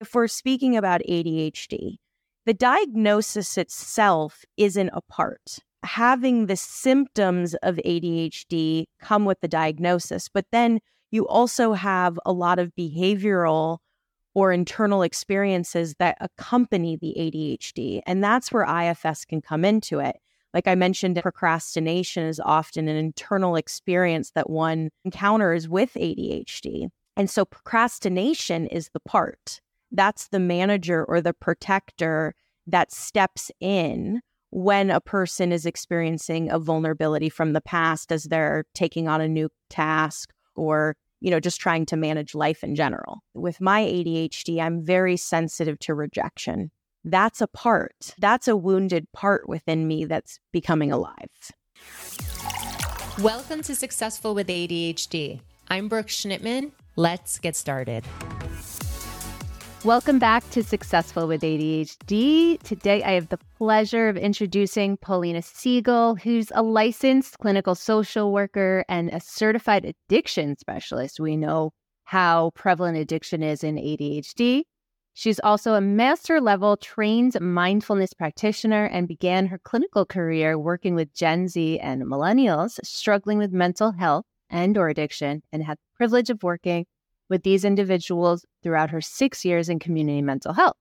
if we're speaking about ADHD, the diagnosis itself isn't a part. Having the symptoms of ADHD come with the diagnosis, but then you also have a lot of behavioral or internal experiences that accompany the ADHD. And that's where IFS can come into it. Like I mentioned, procrastination is often an internal experience that one encounters with ADHD. And so procrastination is the part. That's the manager or the protector that steps in when a person is experiencing a vulnerability from the past as they're taking on a new task or, just trying to manage life in general. With my ADHD, I'm very sensitive to rejection. That's a part. That's a wounded part within me that's becoming alive. Welcome to Successful with ADHD. I'm Brooke Schnittman. Let's get started. Welcome back to Successful with ADHD. Today, I have the pleasure of introducing Paulina Siegel, who's a licensed clinical social worker and a certified addiction specialist. We know how prevalent addiction is in ADHD. She's also a master-level trained mindfulness practitioner and began her clinical career working with Gen Z and millennials struggling with mental health and/or addiction, and had the privilege of working with these individuals throughout her 6 years in community mental health.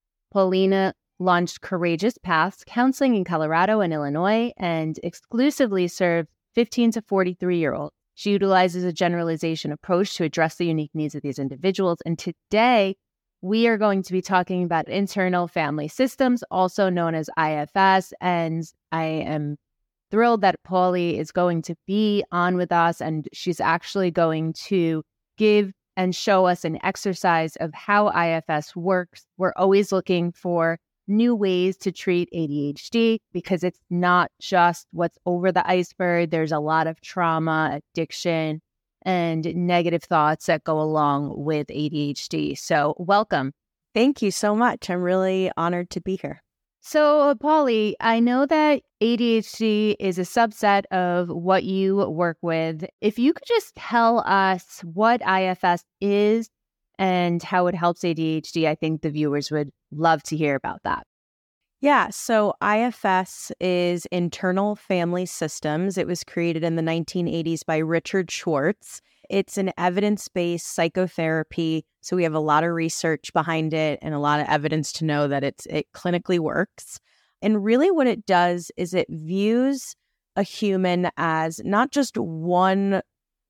Paulina launched Courageous Paths Counseling in Colorado and Illinois and exclusively served 15 to 43-year-olds. She utilizes a generalization approach to address the unique needs of these individuals. And today, we are going to be talking about internal family systems, also known as IFS. And I am thrilled that Paulie is going to be on with us, and she's actually going to give and show us an exercise of how IFS works. We're always looking for new ways to treat ADHD because it's not just what's over the iceberg. There's a lot of trauma, addiction, and negative thoughts that go along with ADHD. So welcome. Thank you so much. I'm really honored to be here. So, Paulie, I know that ADHD is a subset of what you work with. If you could just tell us what IFS is and how it helps ADHD, I think the viewers would love to hear about that. Yeah, so IFS is Internal Family Systems. It was created in the 1980s by Richard Schwartz. It's an evidence-based psychotherapy, so we have a lot of research behind it and a lot of evidence to know that it clinically works. And really what it does is it views a human as not just one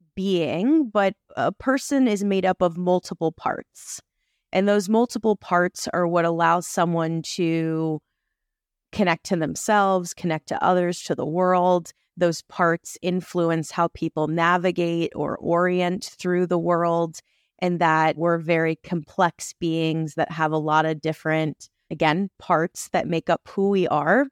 being, but a person is made up of multiple parts. And those multiple parts are what allows someone to connect to themselves, connect to others, to the world. Those parts influence how people navigate or orient through the world, and that we're very complex beings that have a lot of different, again, parts that make up who we are,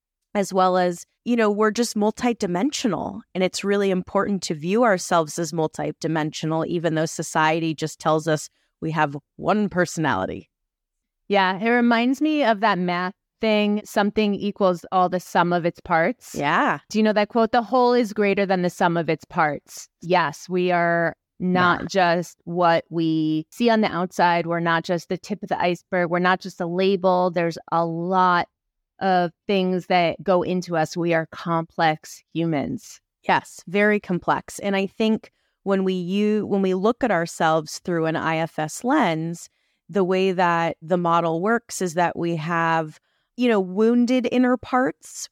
as well as, we're just multidimensional. And it's really important to view ourselves as multidimensional, even though society just tells us we have one personality. Yeah, it reminds me of that math thing, something equals all the sum of its parts. Yeah. Do you know that quote? The whole is greater than the sum of its parts. Yes, we are not just what we see on the outside. We're not just the tip of the iceberg. We're not just a label. There's a lot of things that go into us. We are complex humans. Yes, very complex. And I think when we look at ourselves through an IFS lens, the way that the model works is that we have wounded inner parts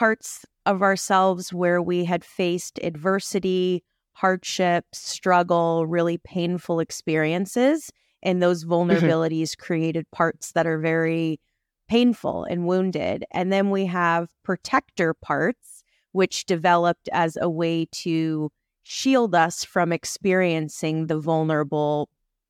of ourselves where we had faced adversity, hardship, struggle, really painful experiences. And those vulnerabilities created parts that are very painful and wounded. And then we have protector parts, which developed as a way to shield us from experiencing the vulnerable,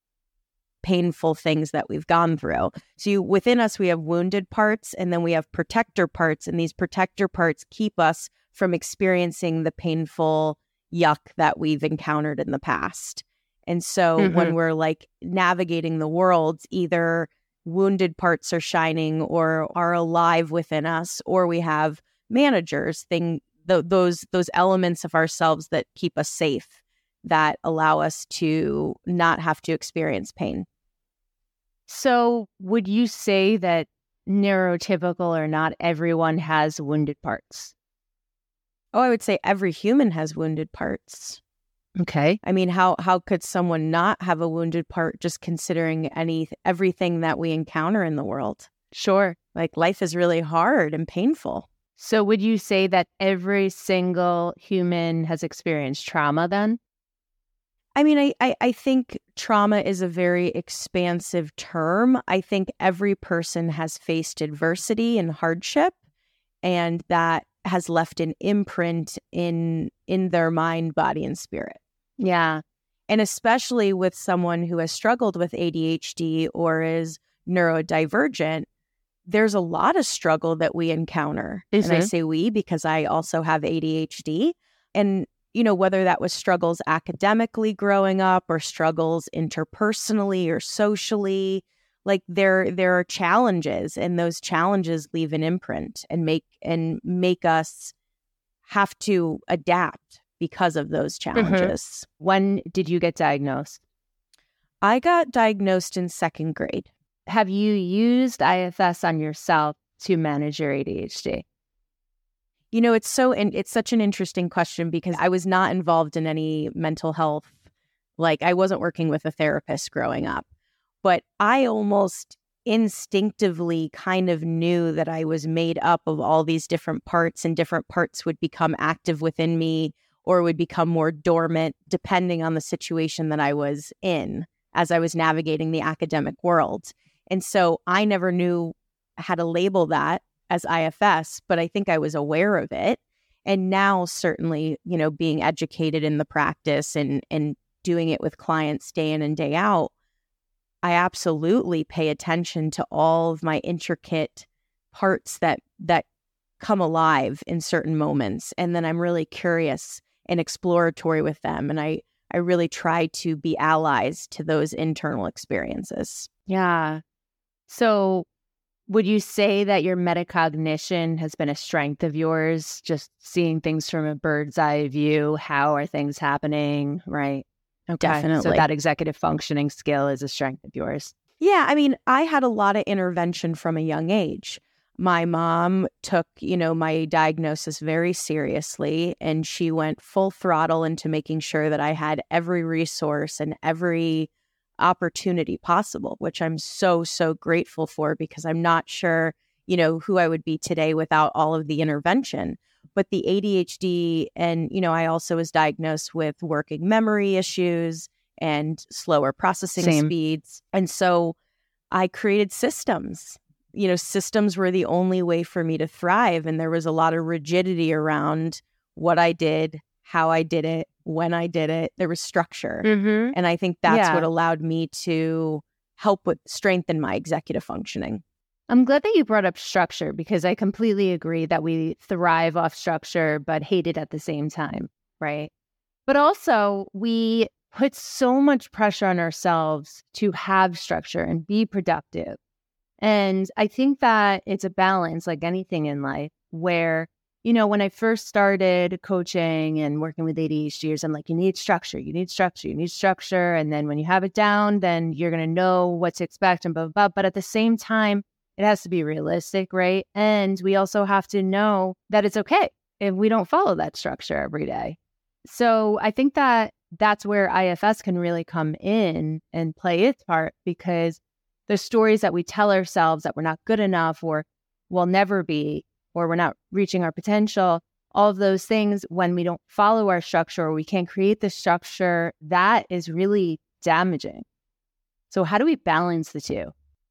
painful things that we've gone through. So within us, we have wounded parts, and then we have protector parts, and these protector parts keep us from experiencing the painful yuck that we've encountered in the past. And so when we're navigating the world, either wounded parts are shining or are alive within us, or we have managers, those elements of ourselves that keep us safe, that allow us to not have to experience pain. So would you say that neurotypical or not, everyone has wounded parts? Oh, I would say every human has wounded parts. Okay. I mean, how could someone not have a wounded part just considering everything that we encounter in the world? Sure. Like life is really hard and painful. So would you say that every single human has experienced trauma then? I mean, I think trauma is a very expansive term. I think every person has faced adversity and hardship, and that has left an imprint in their mind, body, and spirit. Yeah. And especially with someone who has struggled with ADHD or is neurodivergent, there's a lot of struggle that we encounter. Mm-hmm. And I say we because I also have ADHD. And, whether that was struggles academically growing up or struggles interpersonally or socially, like there are challenges, and those challenges leave an imprint and make us have to adapt because of those challenges. Mm-hmm. When did you get diagnosed? I got diagnosed in second grade. Have you used IFS on yourself to manage your ADHD? It's such an interesting question because I was not involved in any mental health. Like I wasn't working with a therapist growing up, but I almost instinctively kind of knew that I was made up of all these different parts, and different parts would become active within me or would become more dormant depending on the situation that I was in as I was navigating the academic world. And so I never knew how to label that as IFS, but I think I was aware of it. And now certainly, being educated in the practice and doing it with clients day in and day out, I absolutely pay attention to all of my intricate parts that come alive in certain moments. And then I'm really curious and exploratory with them. And I really try to be allies to those internal experiences. Yeah. So would you say that your metacognition has been a strength of yours? Just seeing things from a bird's eye view. How are things happening? Right. Okay. Definitely. So that executive functioning skill is a strength of yours. Yeah. I mean, I had a lot of intervention from a young age. My mom took, my diagnosis very seriously, and she went full throttle into making sure that I had every resource and every opportunity possible, which I'm so, so grateful for, because I'm not sure, who I would be today without all of the intervention. But the ADHD, and, I also was diagnosed with working memory issues and slower processing speeds. And so I created systems. Systems were the only way for me to thrive. And there was a lot of rigidity around what I did, how I did it, when I did it. There was structure. Mm-hmm. And I think that's what allowed me to help with strengthen my executive functioning. I'm glad that you brought up structure, because I completely agree that we thrive off structure, but hate it at the same time, right? But also we put so much pressure on ourselves to have structure and be productive. And I think that it's a balance, like anything in life, where, when I first started coaching and working with ADHDers, I'm like, you need structure, you need structure, you need structure. And then when you have it down, then you're going to know what to expect and blah, blah, blah. But at the same time, it has to be realistic, right? And we also have to know that it's okay if we don't follow that structure every day. So I think that that's where IFS can really come in and play its part, because the stories that we tell ourselves that we're not good enough, or will never be, or we're not reaching our potential, all of those things, when we don't follow our structure or we can't create the structure, that is really damaging. So how do we balance the two?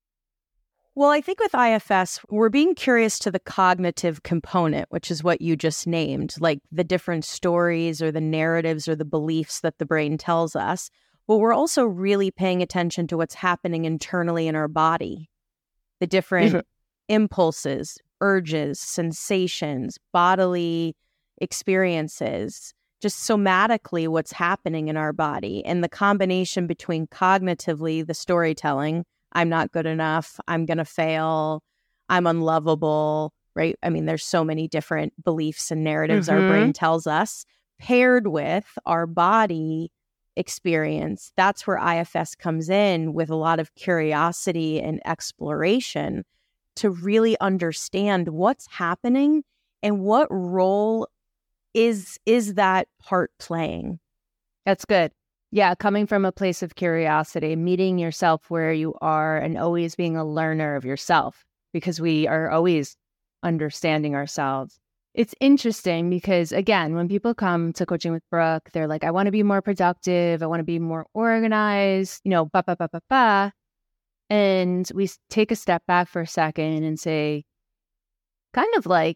Well, I think with IFS, we're being curious to the cognitive component, which is what you just named, like the different stories or the narratives or the beliefs that the brain tells us. But we're also really paying attention to what's happening internally in our body, the different impulses, urges, sensations, bodily experiences, just somatically what's happening in our body. And the combination between cognitively, the storytelling, I'm not good enough, I'm going to fail, I'm unlovable, right? I mean, there's so many different beliefs and narratives our brain tells us, paired with our body experience, that's where IFS comes in with a lot of curiosity and exploration to really understand what's happening and what role is that part playing. That's good. Yeah, coming from a place of curiosity, meeting yourself where you are and always being a learner of yourself, because we are always understanding ourselves. It's interesting because, again, when people come to Coaching with Brooke, they're like, I want to be more productive. I want to be more organized, ba, ba, ba, ba, ba. And we take a step back for a second and say, kind of like,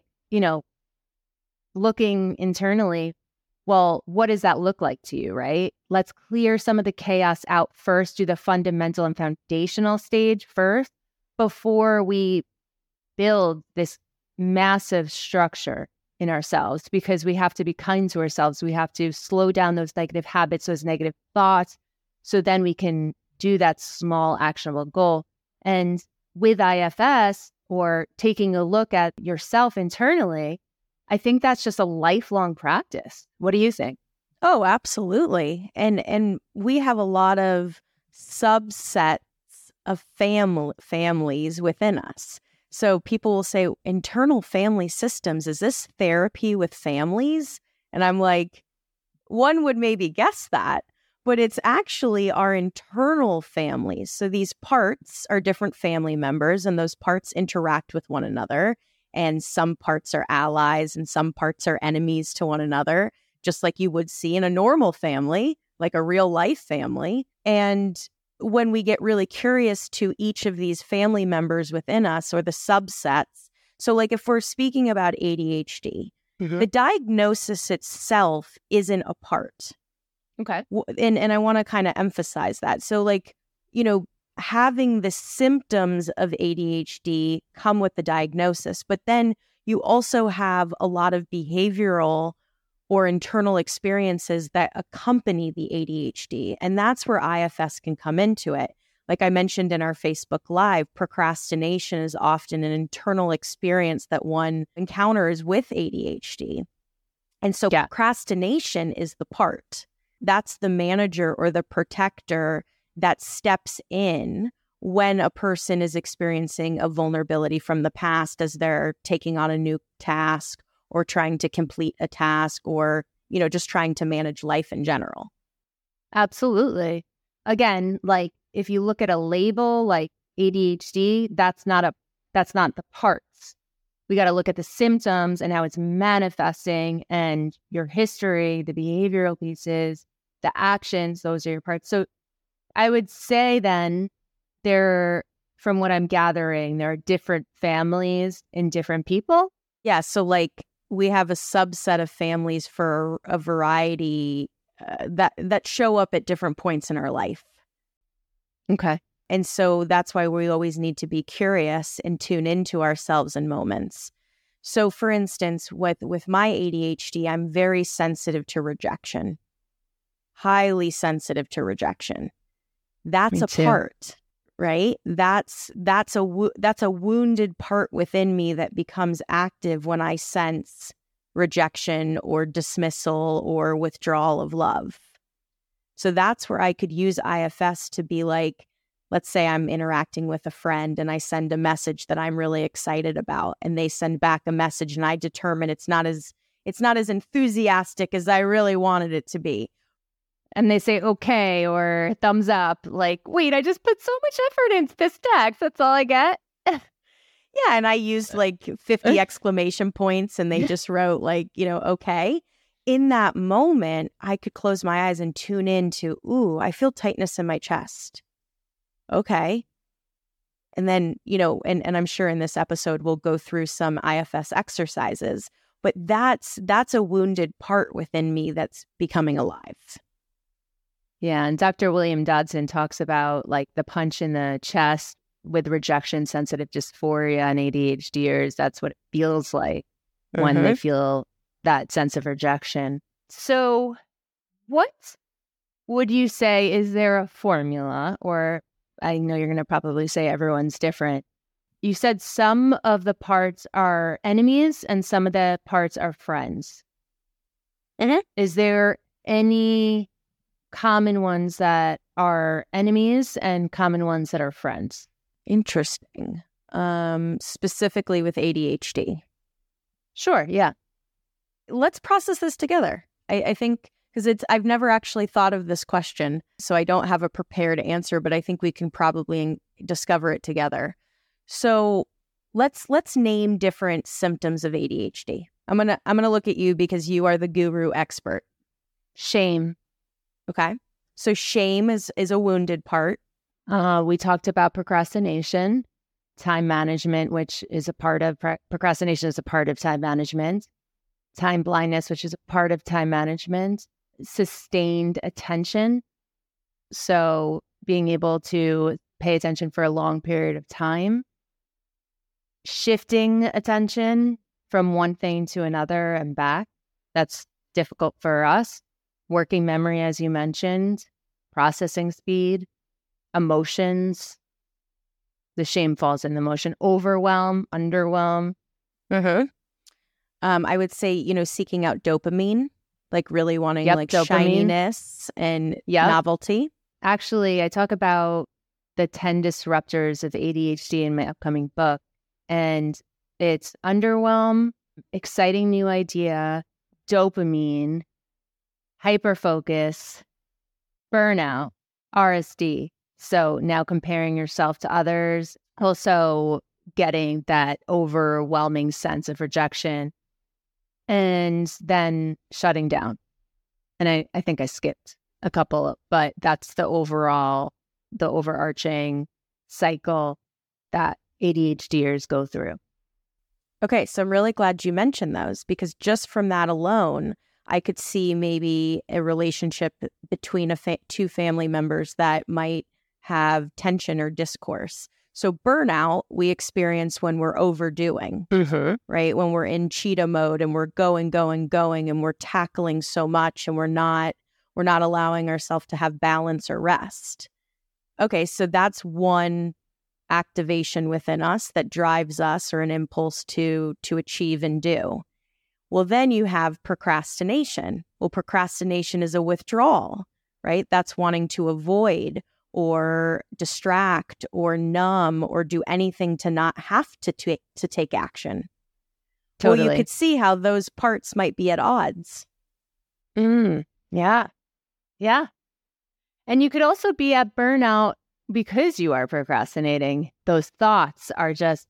looking internally, well, what does that look like to you, right? Let's clear some of the chaos out first, do the fundamental and foundational stage first, before we build this massive structure in ourselves, because we have to be kind to ourselves. We have to slow down those negative habits, those negative thoughts, so then we can do that small actionable goal. And with IFS, or taking a look at yourself internally, I think that's just a lifelong practice. What do you think? Oh, absolutely. And we have a lot of subsets of families within us. So people will say, internal family systems, is this therapy with families? And I'm like, one would maybe guess that, but it's actually our internal families. So these parts are different family members, and those parts interact with one another. And some parts are allies and some parts are enemies to one another, just like you would see in a normal family, like a real life family. And when we get really curious to each of these family members within us, or the subsets, so like if we're speaking about ADHD, the diagnosis itself isn't a part. Okay. And I want to kind of emphasize that. So like, having the symptoms of ADHD come with the diagnosis, but then you also have a lot of behavioral or internal experiences that accompany the ADHD. And that's where IFS can come into it. Like I mentioned in our Facebook Live, procrastination is often an internal experience that one encounters with ADHD. And so procrastination is the part. That's the manager or the protector that steps in when a person is experiencing a vulnerability from the past as they're taking on a new task or trying to complete a task, or, just trying to manage life in general. Absolutely. Again, like if you look at a label like ADHD, that's not the parts. We got to look at the symptoms and how it's manifesting, and your history, the behavioral pieces, the actions, those are your parts. So I would say then from what I'm gathering, there are different families in different people. Yeah. So like we have a subset of families for a variety that show up at different points in our life. Okay. And so that's why we always need to be curious and tune into ourselves in moments. So for instance, with my ADHD, I'm very sensitive to rejection, highly sensitive to rejection. That's a part, right? That's a wounded part within me that becomes active when I sense rejection or dismissal or withdrawal of love. So that's where I could use IFS to be like, let's say I'm interacting with a friend and I send a message that I'm really excited about, and they send back a message and I determine it's not as enthusiastic as I really wanted it to be. And they say, okay, or thumbs up, like, wait, I just put so much effort into this text. That's all I get. Yeah. And I used like 50 exclamation points, and they just wrote like, okay. In that moment, I could close my eyes and tune into, ooh, I feel tightness in my chest. Okay. And then, and I'm sure in this episode, we'll go through some IFS exercises, but that's a wounded part within me that's becoming alive. Yeah. And Dr. William Dodson talks about like the punch in the chest with rejection sensitive dysphoria and ADHDers. That's what it feels like when they feel that sense of rejection. So what would you say, is there a formula, or I know you're going to probably say everyone's different. You said some of the parts are enemies and some of the parts are friends. Is there any common ones that are enemies and common ones that are friends. Interesting. Specifically with ADHD. Sure, yeah. Let's process this together. I think because I've never actually thought of this question, so I don't have a prepared answer, but I think we can probably discover it together. So let's name different symptoms of ADHD. I'm gonna look at you because you are the guru expert. Shame. Okay. So shame is a wounded part. We talked about procrastination, time management, which is a part of procrastination is a part of time management, time blindness, which is a part of time management, sustained attention. So being able to pay attention for a long period of time, shifting attention from one thing to another and back. That's difficult for us. Working memory, as you mentioned, processing speed, emotions. The shame falls in the emotion. Overwhelm, underwhelm. I would say, seeking out dopamine, like really wanting dopamine. Shininess and novelty. Actually, I talk about the 10 disruptors of ADHD in my upcoming book. And it's underwhelm, exciting new idea, dopamine, hyperfocus, burnout, RSD. So now comparing yourself to others, also getting that overwhelming sense of rejection, and then shutting down. And I think I skipped a couple, but that's the overarching cycle that ADHDers go through. Okay, so I'm really glad you mentioned those because just from that alone, I could see maybe a relationship between two family members that might have tension or discourse. So burnout we experience when we're overdoing, right? When we're in cheetah mode and we're going, and we're tackling so much and we're not allowing ourselves to have balance or rest. Okay, so that's one activation within us that drives us or an impulse to achieve and do. Well, then you have procrastination. Well, procrastination is a withdrawal, right? That's wanting to avoid or distract or numb or do anything to not have to take action. Totally. Well, you could see how those parts might be at odds. Yeah. And you could also be at burnout because you are procrastinating. Those thoughts are just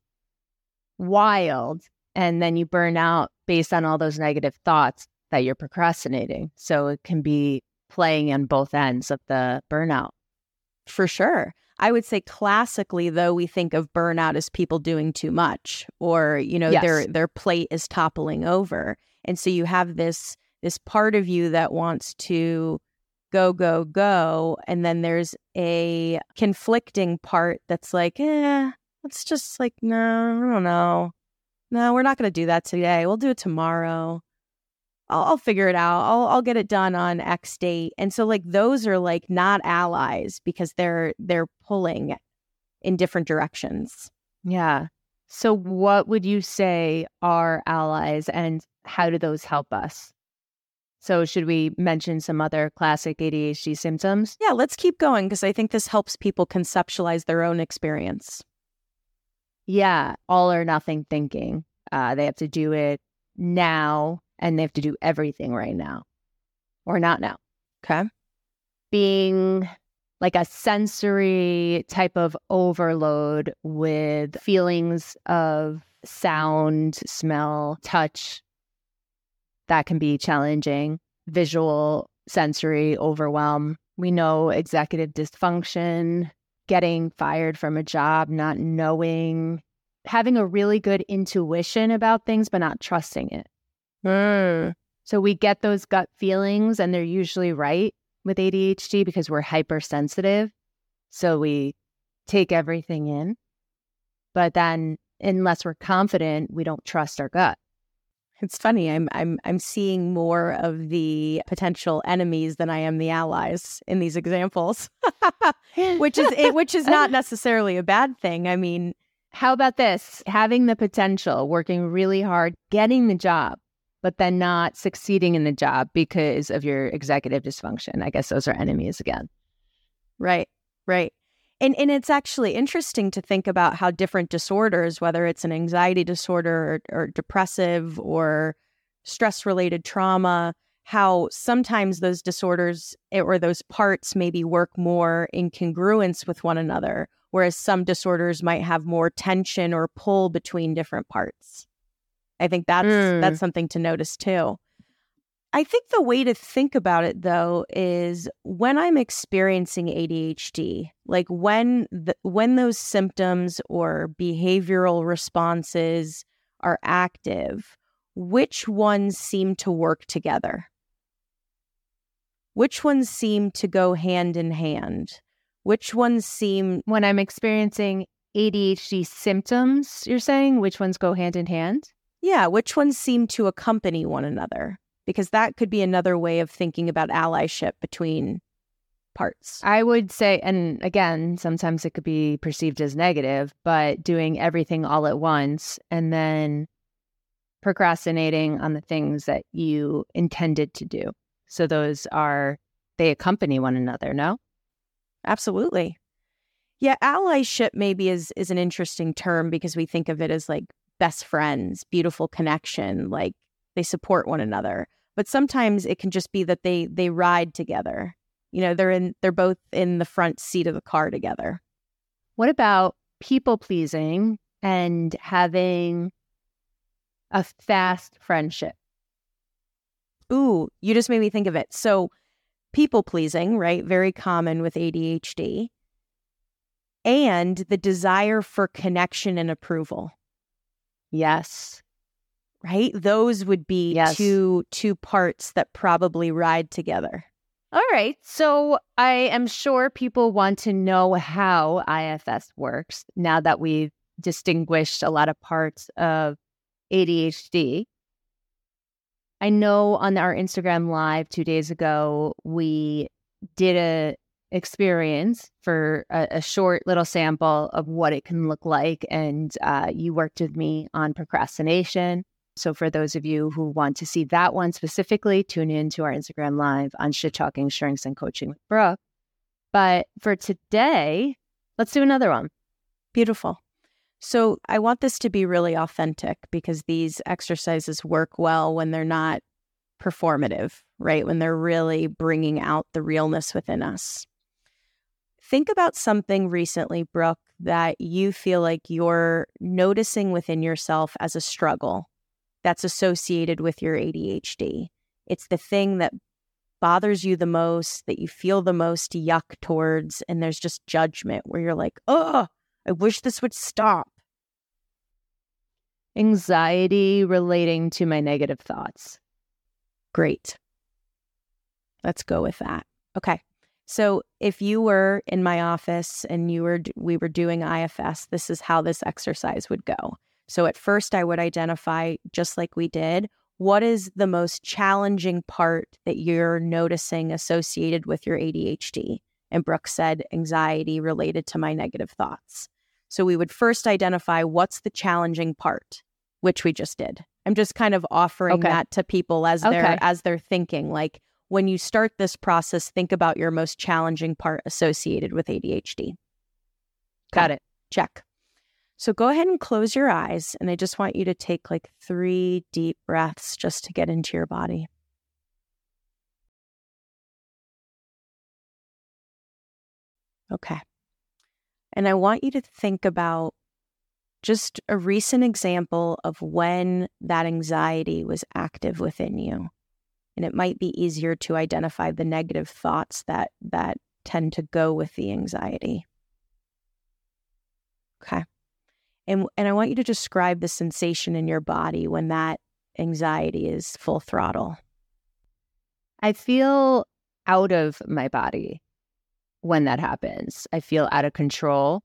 wild. And then you burn out based on all those negative thoughts that you're procrastinating. So it can be playing on both ends of the burnout. For sure. I would say classically, though, we think of burnout as people doing too much or, Yes. their plate is toppling over. And so you have this part of you that wants to go. And then there's a conflicting part that's like, it's just like, no, I don't know. No, we're not going to do that today. We'll do it tomorrow. I'll figure it out. I'll get it done on X date. And so like those are like not allies because they're pulling in different directions. Yeah. So what would you say are allies and how do those help us? So should we mention some other classic ADHD symptoms? Yeah, let's keep going because I think this helps people conceptualize their own experience. Yeah, all or nothing thinking. They have to do it now and they have to do everything right now or not now. Okay. Being like a sensory type of overload with feelings of sound, smell, touch. That can be challenging. Visual, sensory overwhelm. We know executive dysfunction, getting fired from a job, not knowing, having a really good intuition about things, but not trusting it. So we get those gut feelings and they're usually right with ADHD because we're hypersensitive. So we take everything in. But then unless we're confident, we don't trust our gut. It's funny. I'm seeing more of the potential enemies than I am the allies in these examples, which is not necessarily a bad thing. I mean, how about this? Having the potential, working really hard, getting the job, but then not succeeding in the job because of your executive dysfunction. I guess those are enemies again. Right, right. And it's actually interesting to think about how different disorders, whether it's an anxiety disorder or depressive or stress-related trauma, how sometimes those disorders or those parts maybe work more in congruence with one another, whereas some disorders might have more tension or pull between different parts. I think that's something to notice too. I think the way to think about it, though, is when I'm experiencing ADHD, like when those symptoms or behavioral responses are active, which ones seem to work together? Which ones seem to go hand in hand? Which ones seem... When I'm experiencing ADHD symptoms, you're saying, which ones go hand in hand? Yeah, which ones seem to accompany one another? Because that could be another way of thinking about allyship between parts. I would say, and again, sometimes it could be perceived as negative, but doing everything all at once and then procrastinating on the things that you intended to do. So they accompany one another, no? Absolutely. Yeah, allyship maybe is an interesting term because we think of it as like best friends, beautiful connection, like they support one another. But sometimes it can just be that they ride together. You know, they're both in the front seat of the car together. What about people pleasing and having a fast friendship? Ooh, you just made me think of it. So people pleasing, right? Very common with ADHD. And the desire for connection and approval. Yes. Right? Those would be two parts that probably ride together. All right. So I am sure people want to know how IFS works now that we've distinguished a lot of parts of ADHD. I know on our Instagram Live 2 days ago, we did a experience for a short little sample of what it can look like. And you worked with me on procrastination. So for those of you who want to see that one specifically, tune in to our Instagram Live on Shit Talking Shrinks and Coaching with Brooke. But for today, let's do another one. Beautiful. So I want this to be really authentic because these exercises work well when they're not performative, right? When they're really bringing out the realness within us. Think about something recently, Brooke, that you feel like you're noticing within yourself as a struggle that's associated with your ADHD. It's the thing that bothers you the most, that you feel the most yuck towards, and there's just judgment where you're like, oh, I wish this would stop. Anxiety relating to my negative thoughts. Great. Let's go with that. Okay. So if you were in my office and we were doing IFS, this is how this exercise would go. So at first I would identify, just like we did, what is the most challenging part that you're noticing associated with your ADHD? And Brooke said anxiety related to my negative thoughts. So we would first identify what's the challenging part, which we just did. I'm just kind of offering that to people as they're thinking. Like when you start this process, think about your most challenging part associated with ADHD. Got it. Check. So go ahead and close your eyes. And I just want you to take like 3 deep breaths just to get into your body. Okay. And I want you to think about just a recent example of when that anxiety was active within you. And it might be easier to identify the negative thoughts that tend to go with the anxiety. Okay. And I want you to describe the sensation in your body when that anxiety is full throttle. I feel out of my body when that happens. I feel out of control.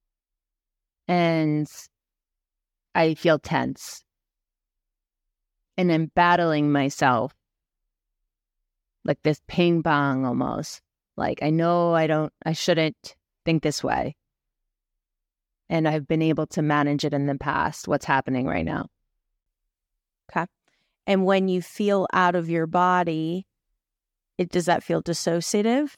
And I feel tense. And I'm battling myself. Like this ping pong almost. Like I know I shouldn't think this way. And I've been able to manage it in the past. What's happening right now? Okay. And when you feel out of your body, does that feel dissociative?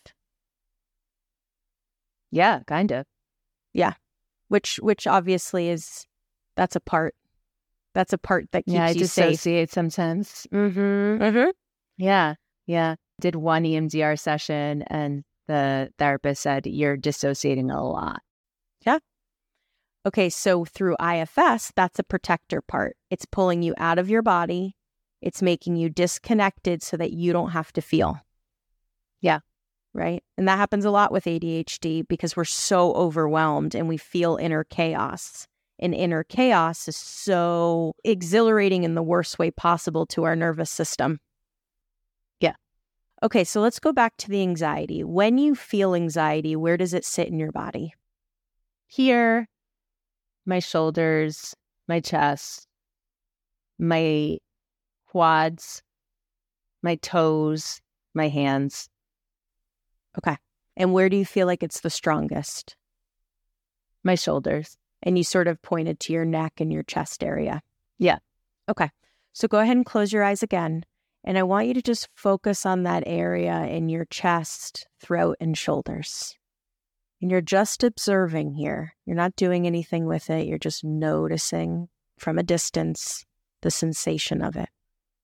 Yeah, kind of. Yeah. Which obviously that's a part that keeps I you safe. dissociate sometimes. Mm-hmm. Yeah. Did one EMDR session and the therapist said, you're dissociating a lot. Yeah. Okay, so through IFS, that's a protector part. It's pulling you out of your body. It's making you disconnected so that you don't have to feel. Yeah. Right? And that happens a lot with ADHD because we're so overwhelmed and we feel inner chaos. And inner chaos is so exhilarating in the worst way possible to our nervous system. Yeah. Okay, so let's go back to the anxiety. When you feel anxiety, where does it sit in your body? Here, my shoulders, my chest, my quads, my toes, my hands. Okay. And where do you feel like it's the strongest? My shoulders. And you sort of pointed to your neck and your chest area. Yeah. Okay. So go ahead and close your eyes again. And I want you to just focus on that area in your chest, throat, and shoulders. And you're just observing here. You're not doing anything with it. You're just noticing from a distance the sensation of it.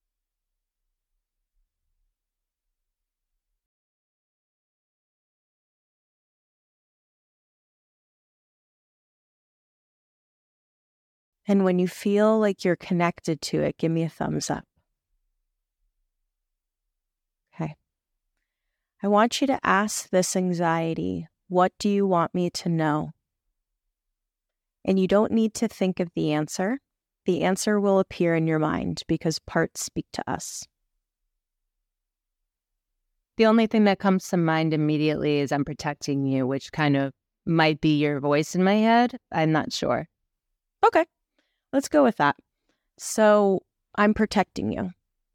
And when you feel like you're connected to it, give me a thumbs up. Okay. I want you to ask this anxiety, what do you want me to know? And you don't need to think of the answer. The answer will appear in your mind because parts speak to us. The only thing that comes to mind immediately is I'm protecting you, which kind of might be your voice in my head. I'm not sure. Okay, let's go with that. So I'm protecting you.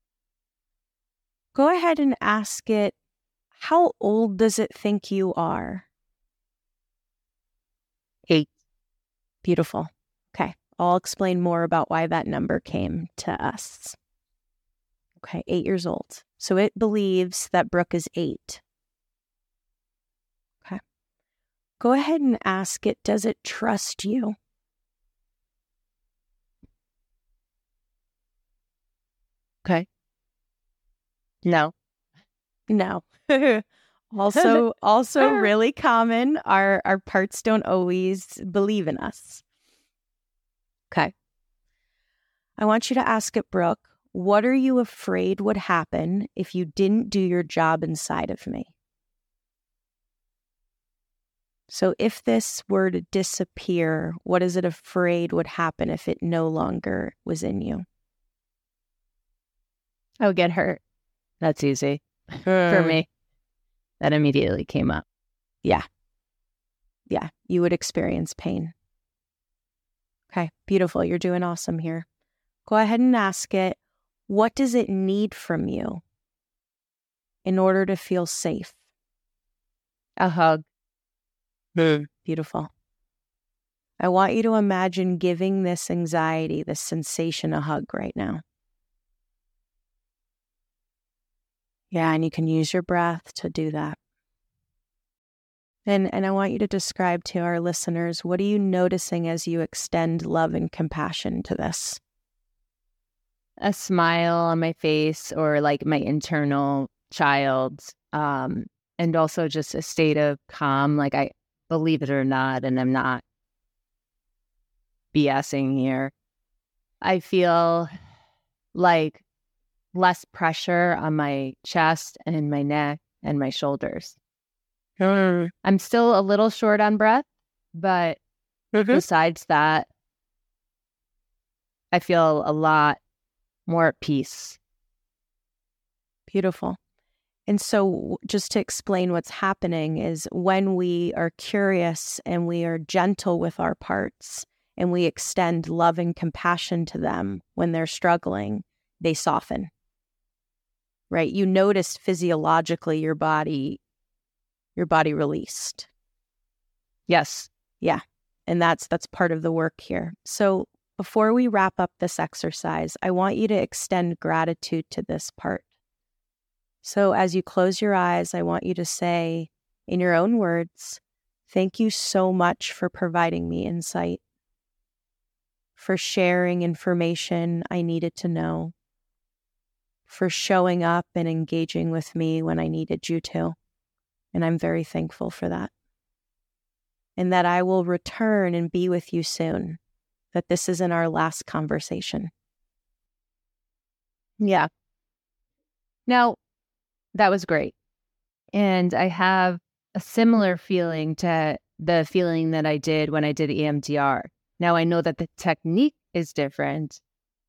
Go ahead and ask it, how old does it think you are? 8. Beautiful. Okay, I'll explain more about why that number came to us. Okay, 8 years old. So it believes that Brooke is 8. Okay. Go ahead and ask it, does it trust you? Okay. No. No. Also really common. Our parts don't always believe in us. Okay. I want you to ask it, Brooke, what are you afraid would happen if you didn't do your job inside of me? So if this were to disappear, what is it afraid would happen if it no longer was in you? I would get hurt. That's easy for me. That immediately came up. Yeah. You would experience pain. Okay, beautiful. You're doing awesome here. Go ahead and ask it, what does it need from you in order to feel safe? A hug. Beautiful. I want you to imagine giving this anxiety, this sensation, a hug right now. Yeah, and you can use your breath to do that. And I want you to describe to our listeners, what are you noticing as you extend love and compassion to this? A smile on my face, or like my internal child, and also just a state of calm, like I believe it or not, and I'm not BSing here. I feel like less pressure on my chest and my neck and my shoulders. I'm still a little short on breath, but besides that, I feel a lot more at peace. Beautiful. And so just to explain what's happening is when we are curious and we are gentle with our parts and we extend love and compassion to them when they're struggling, they soften. Right? You notice physiologically your body released. Yes. Yeah. And that's part of the work here. So before we wrap up this exercise, I want you to extend gratitude to this part. So as you close your eyes, I want you to say in your own words, thank you so much for providing me insight, for sharing information I needed to know, for showing up and engaging with me when I needed you to. And I'm very thankful for that. And that I will return and be with you soon, that this isn't our last conversation. Yeah. Now, that was great. And I have a similar feeling to the feeling that I did when I did EMDR. Now I know that the technique is different.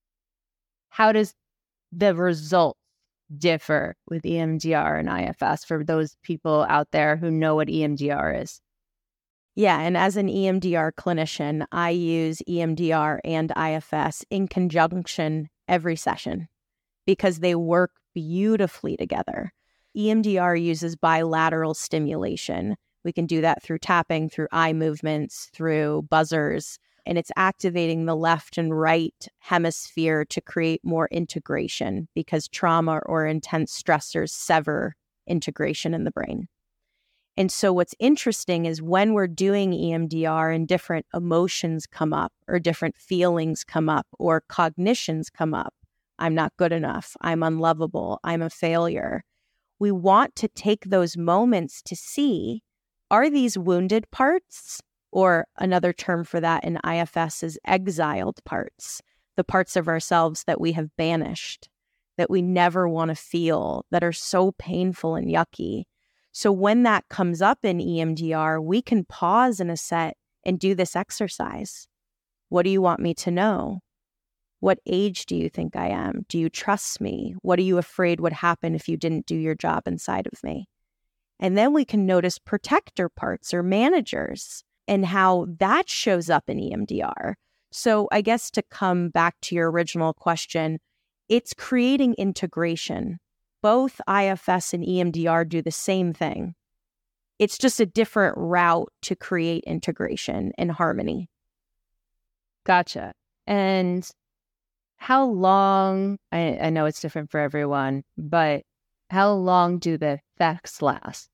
How does the results differ with EMDR and IFS for those people out there who know what EMDR is? Yeah, and as an EMDR clinician, I use EMDR and IFS in conjunction every session because they work beautifully together. EMDR uses bilateral stimulation. We can do that through tapping, through eye movements, through buzzers, and it's activating the left and right hemisphere to create more integration because trauma or intense stressors sever integration in the brain. And so what's interesting is when we're doing EMDR and different emotions come up or different feelings come up or cognitions come up, I'm not good enough, I'm unlovable, I'm a failure. We want to take those moments to see, are these wounded parts? Or another term for that in IFS is exiled parts, the parts of ourselves that we have banished, that we never want to feel, that are so painful and yucky. So when that comes up in EMDR, we can pause in a set and do this exercise. What do you want me to know? What age do you think I am? Do you trust me? What are you afraid would happen if you didn't do your job inside of me? And then we can notice protector parts or managers and how that shows up in EMDR. So I guess to come back to your original question, it's creating integration. Both IFS and EMDR do the same thing. It's just a different route to create integration and harmony. Gotcha. And how long, I know it's different for everyone, but how long do the effects last?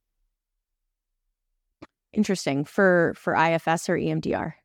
Interesting. For IFS or EMDR?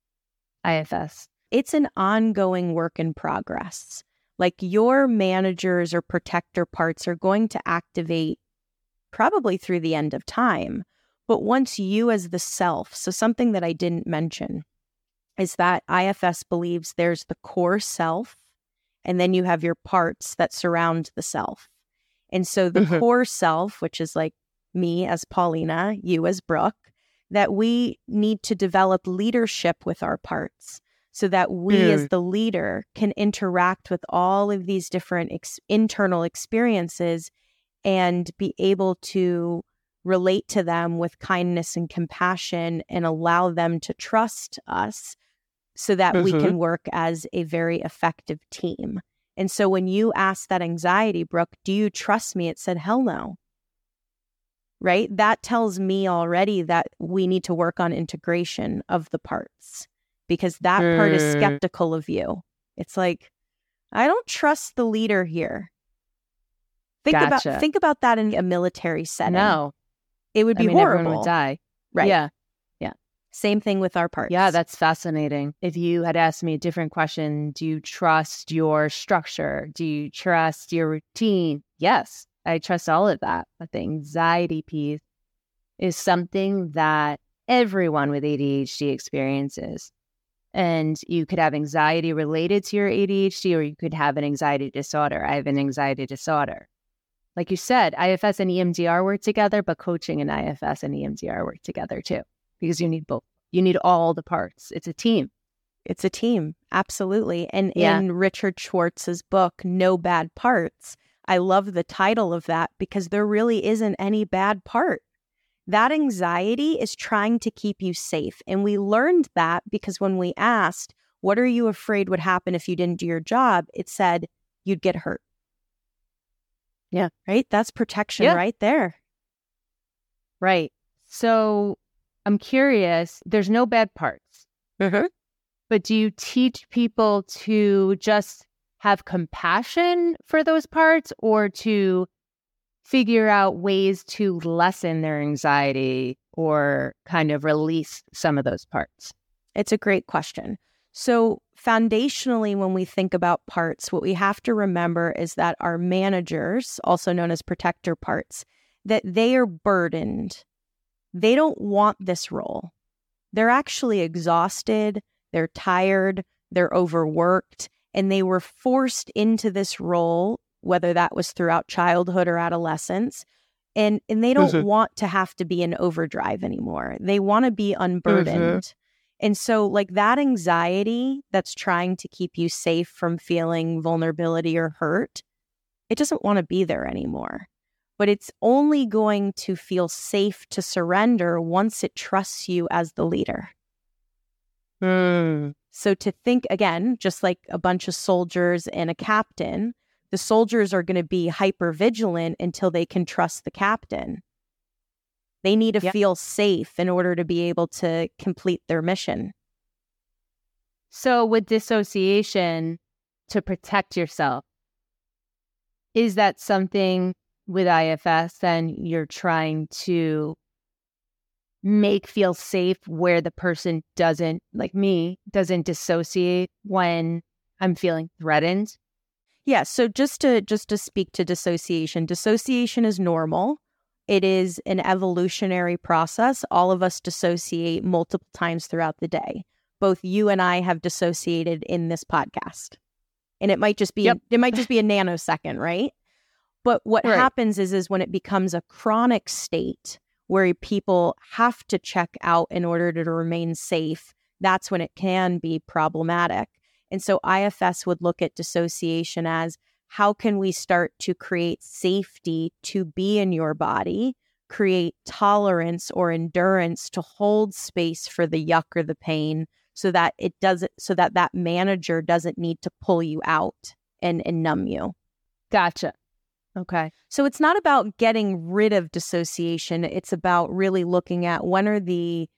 IFS. It's an ongoing work in progress. Like your managers or protector parts are going to activate probably through the end of time. But once you as the self, so something that I didn't mention is that IFS believes there's the core self, and then you have your parts that surround the self. And so the core self, which is like me as Paulina, you as Brooke, that we need to develop leadership with our parts so that we as the leader can interact with all of these different internal experiences and be able to relate to them with kindness and compassion and allow them to trust us so that we can work as a very effective team. And so when you asked that anxiety, Brooke, do you trust me? It said, hell no. Right? That tells me already that we need to work on integration of the parts because that part is skeptical of you. It's like, I don't trust the leader here. Think about that in a military setting. No. It would be horrible. Everyone would die. Right. Yeah. Same thing with our parts. Yeah, that's fascinating. If you had asked me a different question, do you trust your structure? Do you trust your routine? Yes, I trust all of that. But the anxiety piece is something that everyone with ADHD experiences. And you could have anxiety related to your ADHD, or you could have an anxiety disorder. I have an anxiety disorder. Like you said, IFS and EMDR work together, but coaching and IFS and EMDR work together too. Because you need both. You need all the parts. It's a team. It's a team. Absolutely. And in Richard Schwartz's book, No Bad Parts, I love the title of that because there really isn't any bad part. That anxiety is trying to keep you safe. And we learned that because when we asked, what are you afraid would happen if you didn't do your job? It said you'd get hurt. Yeah. Right? That's protection right there. Right. So I'm curious, there's no bad parts. But do you teach people to just have compassion for those parts or to figure out ways to lessen their anxiety or kind of release some of those parts? It's a great question. So foundationally, when we think about parts, what we have to remember is that our managers, also known as protector parts, that they are burdened. They don't want this role. They're actually exhausted, they're tired, they're overworked, and they were forced into this role, whether that was throughout childhood or adolescence. And they don't want to have to be in overdrive anymore. They want to be unburdened. And so like that anxiety that's trying to keep you safe from feeling vulnerability or hurt, it doesn't want to be there anymore. But it's only going to feel safe to surrender once it trusts you as the leader. So to think, again, just like a bunch of soldiers and a captain, the soldiers are going to be hyper vigilant until they can trust the captain. They need to feel safe in order to be able to complete their mission. So with dissociation, to protect yourself, is that something with IFS then you're trying to make feel safe where the person doesn't, like me, doesn't dissociate when I'm feeling threatened? Yeah, so just to speak to dissociation is normal. It is an evolutionary process. All of us dissociate multiple times throughout the day. Both you and I have dissociated in this podcast. And it might just be it might just be a nanosecond, right? But what happens is when it becomes a chronic state where people have to check out in order to remain safe, that's when it can be problematic. And so IFS would look at dissociation as, how can we start to create safety to be in your body, create tolerance or endurance to hold space for the yuck or the pain so that that manager doesn't need to pull you out and numb you. Gotcha. Okay. So it's not about getting rid of dissociation. It's about really looking at when are the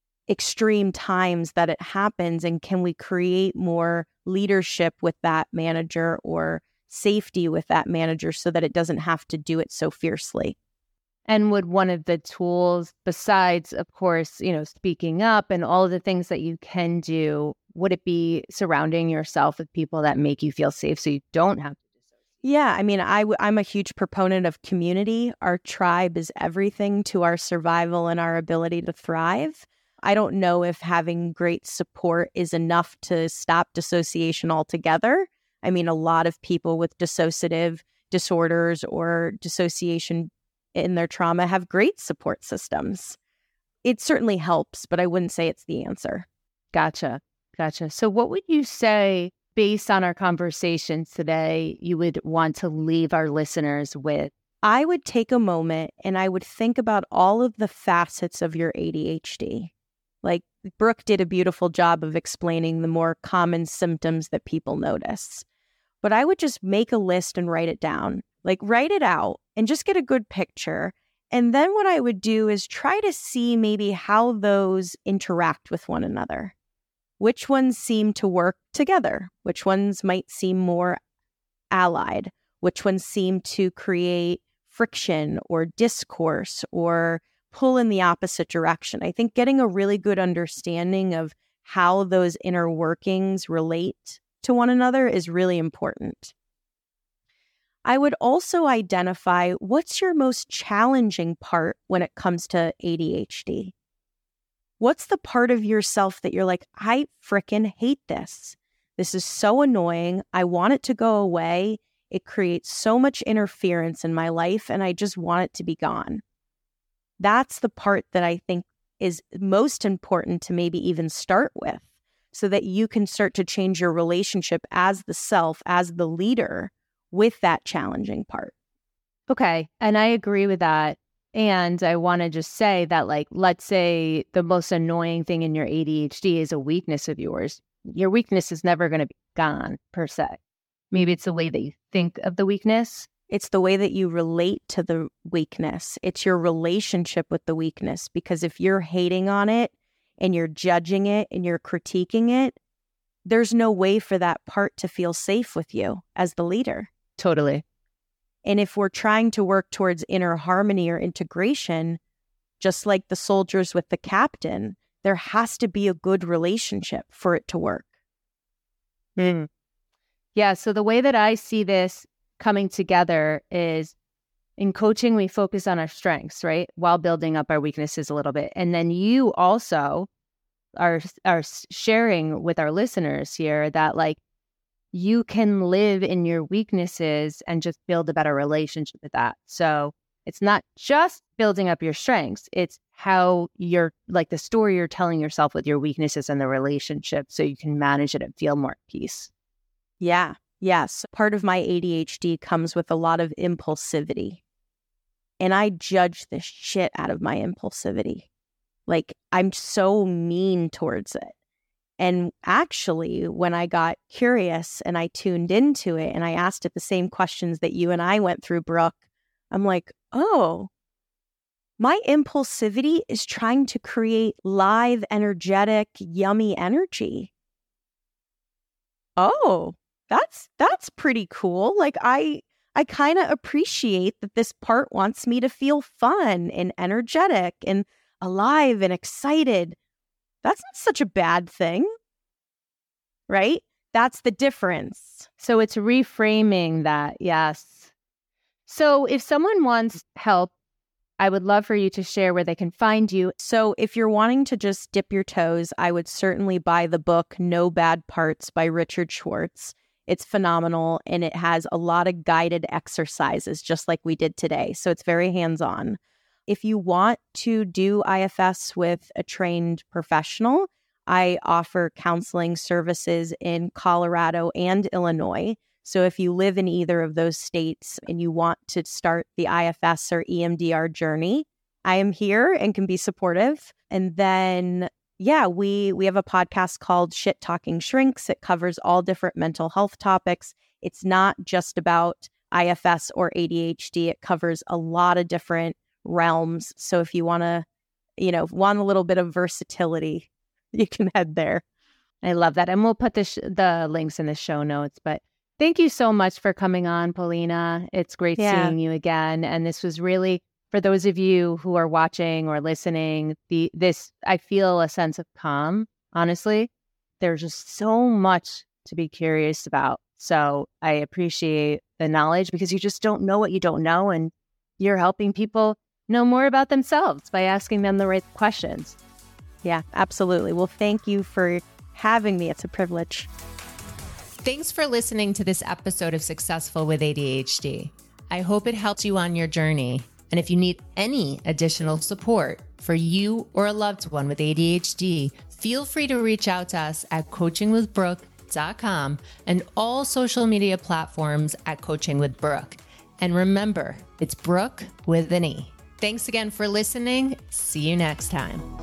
extreme times that it happens and can we create more leadership with that manager or safety with that manager so that it doesn't have to do it so fiercely. And would one of the tools, besides, of course, speaking up and all of the things that you can do, would it be surrounding yourself with people that make you feel safe so you don't have to? Yeah, I mean, I'm a huge proponent of community. Our tribe is everything to our survival and our ability to thrive. I don't know if having great support is enough to stop dissociation altogether. I mean, a lot of people with dissociative disorders or dissociation in their trauma have great support systems. It certainly helps, but I wouldn't say it's the answer. Gotcha. So what would you say, based on our conversations today, you would want to leave our listeners with? I would take a moment and I would think about all of the facets of your ADHD. Like Brooke did a beautiful job of explaining the more common symptoms that people notice. But I would just make a list and write it down. Like write it out and just get a good picture. And then what I would do is try to see maybe how those interact with one another. Which ones seem to work together? Which ones might seem more allied? Which ones seem to create friction or discourse or pull in the opposite direction? I think getting a really good understanding of how those inner workings relate to one another is really important. I would also identify what's your most challenging part when it comes to ADHD. What's the part of yourself that you're like, I frickin' hate this. This is so annoying. I want it to go away. It creates so much interference in my life and I just want it to be gone. That's the part that I think is most important to maybe even start with so that you can start to change your relationship as the self, as the leader with that challenging part. Okay. And I agree with that. And I want to just say that, like, let's say the most annoying thing in your ADHD is a weakness of yours. Your weakness is never going to be gone, per se. Maybe it's the way that you think of the weakness. It's the way that you relate to the weakness. It's your relationship with the weakness. Because if you're hating on it and you're judging it and you're critiquing it, there's no way for that part to feel safe with you as the leader. Totally. And if we're trying to work towards inner harmony or integration, just like the soldiers with the captain, there has to be a good relationship for it to work. Yeah. So the way that I see this coming together is in coaching, we focus on our strengths, right? While building up our weaknesses a little bit. And then you also are sharing with our listeners here that like you can live in your weaknesses and just build a better relationship with that. So it's not just building up your strengths. It's how you're like the story you're telling yourself with your weaknesses and the relationship so you can manage it and feel more at peace. Yeah. Yes. Part of my ADHD comes with a lot of impulsivity. And I judge the shit out of my impulsivity. Like, I'm so mean towards it. And actually, when I got curious and I tuned into it and I asked it the same questions that you and I went through, Brooke, I'm like, oh, my impulsivity is trying to create live, energetic, yummy energy. Oh, that's pretty cool. Like, I kind of appreciate that this part wants me to feel fun and energetic and alive and excited. That's not such a bad thing, right? That's the difference. So it's reframing that, yes. So if someone wants help, I would love for you to share where they can find you. So if you're wanting to just dip your toes, I would certainly buy the book No Bad Parts by Richard Schwartz. It's phenomenal, and it has a lot of guided exercises, just like we did today. So it's very hands-on. If you want to do IFS with a trained professional, I offer counseling services in Colorado and Illinois. So if you live in either of those states and you want to start the IFS or EMDR journey, I am here and can be supportive. And then, yeah, we have a podcast called Shit Talking Shrinks. It covers all different mental health topics. It's not just about IFS or ADHD. It covers a lot of different realms. So if you want to, want a little bit of versatility, you can head there. I love that. And we'll put the links in the show notes. But thank you so much for coming on, Paulina. It's great seeing you again. And this was really, for those of you who are watching or listening, I feel a sense of calm, honestly. There's just so much to be curious about. So I appreciate the knowledge because you just don't know what you don't know. And you're helping people know more about themselves by asking them the right questions. Yeah, absolutely. Well, thank you for having me. It's a privilege. Thanks for listening to this episode of Successful with ADHD. I hope it helped you on your journey. And if you need any additional support for you or a loved one with ADHD, feel free to reach out to us at coachingwithbrooke.com and all social media platforms at Coaching with Brooke. And remember, it's Brooke with an E. Thanks again for listening. See you next time.